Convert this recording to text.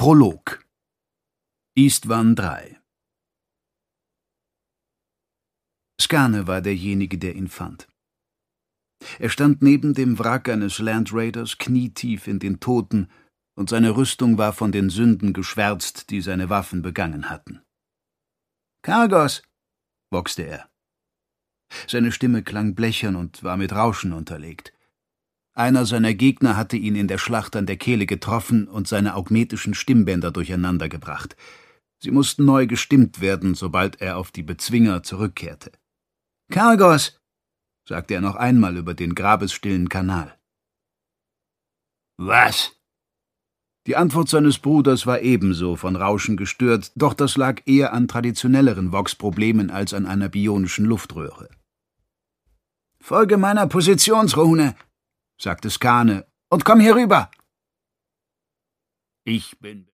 Prolog Istvan III. Skane war derjenige, der ihn fand. Er stand neben dem Wrack eines Land Raiders, knietief in den Toten, und seine Rüstung war von den Sünden geschwärzt, die seine Waffen begangen hatten. »Kargos«, boxte er. Seine Stimme klang blechern und war mit Rauschen unterlegt. Einer seiner Gegner hatte ihn in der Schlacht an der Kehle getroffen und seine augmetischen Stimmbänder durcheinandergebracht. Sie mussten neu gestimmt werden, sobald er auf die Bezwinger zurückkehrte. »Kargos«, sagte er noch einmal über den grabesstillen Kanal. »Was?« Die Antwort seines Bruders war ebenso von Rauschen gestört, doch das lag eher an traditionelleren Vox-Problemen als an einer bionischen Luftröhre. »Folge meiner Positionsrune«, sagte Skane, »und komm hier rüber!« »Ich bin